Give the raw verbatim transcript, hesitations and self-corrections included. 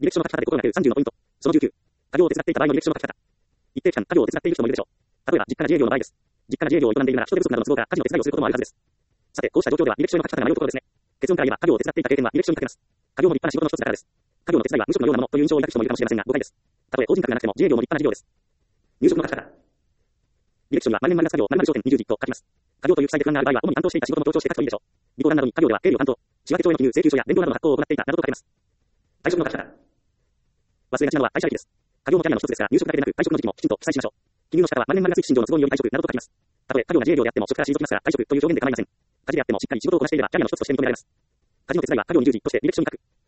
履歴書の書き方で心がけるさんじゅうのポイント。そのじゅうきゅう。家業を手伝っていた場合の履歴書の書き方。一定期間、家業を手伝っている人もいるでしょう。例えば、実家が自営業の場合です。実家が自営業を営んでいるなら、人手不足などの都合から家事の手伝いをすることもあるはずです。さて、こうした状況では履歴書の書き方が迷うところですね。結論から言えば、家業を手伝っていた経験は履歴書に書けます。家業も立派な仕事の一つだからです。家業の手伝いは無職のようなものという印象を抱く人もいるかもしれませんが、誤解です。たとえ法人格がなくても自営業も立派な事業です。入職の書き方。履歴書には万年マイナス家業、〇〇商店にじゅうじと書きます。家業という記載で不安がある場合は、主に担当していた仕事も強調して書くといいでしょう。備考欄などに家業では経理を担当、仕分け帳への記入、請求書や伝票などの発行を行っていたなどと書かれます。退職の書き方。忘れがちなのは退社歴です。家業もキャリアの一つですが、入職だけでなく退職の時期もきちんと記載しましょう。記入の仕方は万年マイナス一心情の都合により退職などと書きます。たとえ家業が自営業であっても職から退きますが、退職という表現で構いません。家事であってもしっかり仕事をこなしていればキャリアの一つとして認められます。家事の手伝いは家業に従事として履歴書に書く。